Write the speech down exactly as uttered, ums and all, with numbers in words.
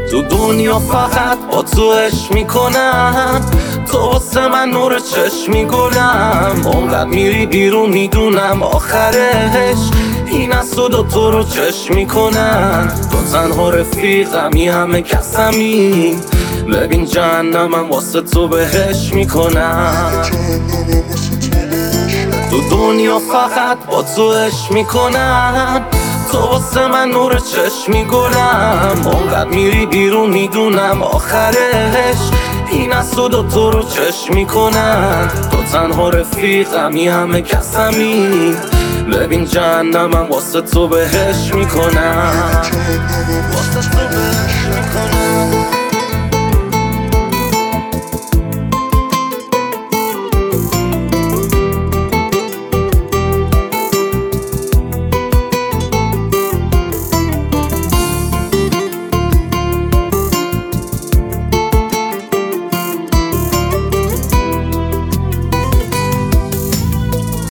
تو دنیا فقط با تو عشق میکنم، تو واسه من نور چشمی گلم. عمرت میری بیرون میدونم آخرش این از تو دو تو رو چشم میکنن. تو تنها رفیقمی همه کسمی، ببین جهنمم واسه تو بهش میکنم. تو دنیا فقط با تو عشق میکنم، تو واسه من نور چشمی گلم. عمرت میری بیرون میدونم آخرش این از تو دو تو رو چشم میکنن. تو تنها رفیقمی همه کسمی، ببین جهنمم واسه تو بهش میکنم، واسه تو بهش میکنم.